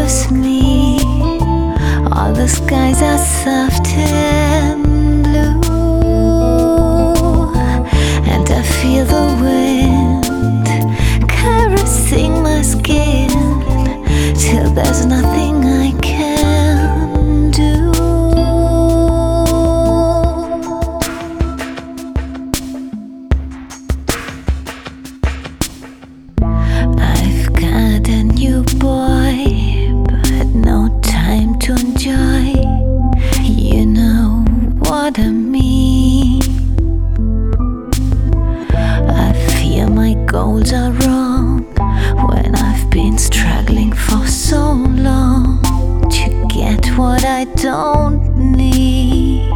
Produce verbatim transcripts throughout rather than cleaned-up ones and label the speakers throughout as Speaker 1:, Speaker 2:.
Speaker 1: recovers me. All the skies are soft and blue, and I feel the wind caressing my skin till there's nothing I can do. I've got a new boy, but no time to enjoy. You know what I mean. I fear my goals are wrong when I've been struggling for so long to get what I don't need.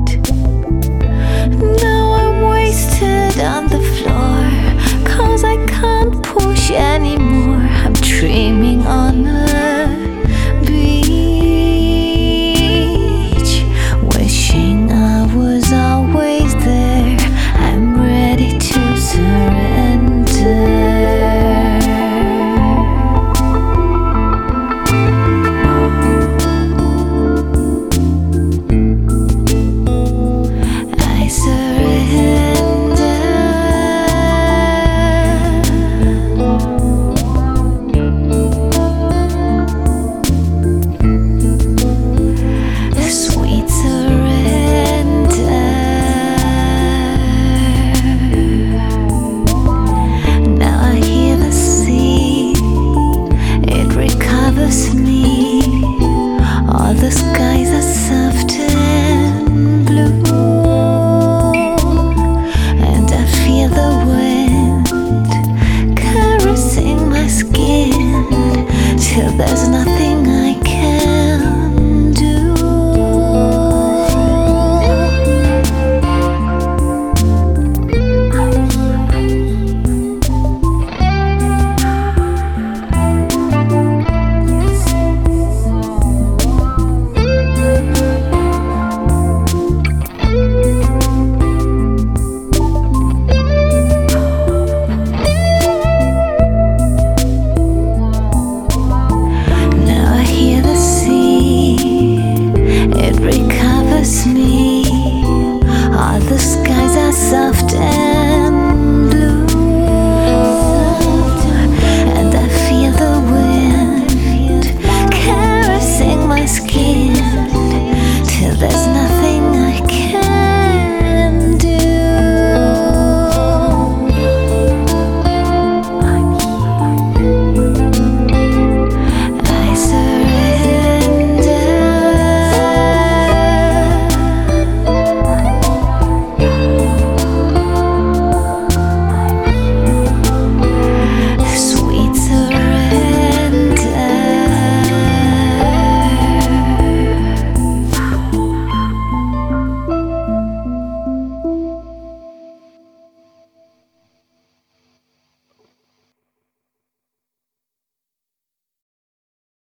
Speaker 1: Now I'm wasted on the floor, 'cause I can't push anymore. I'm dreaming on a beach, wishing I was always there. I'm ready to surrender. Me. All the skies are soft and blue, and I feel the wind caressing my skin till there's nothing I can do. Me, all the skies are soft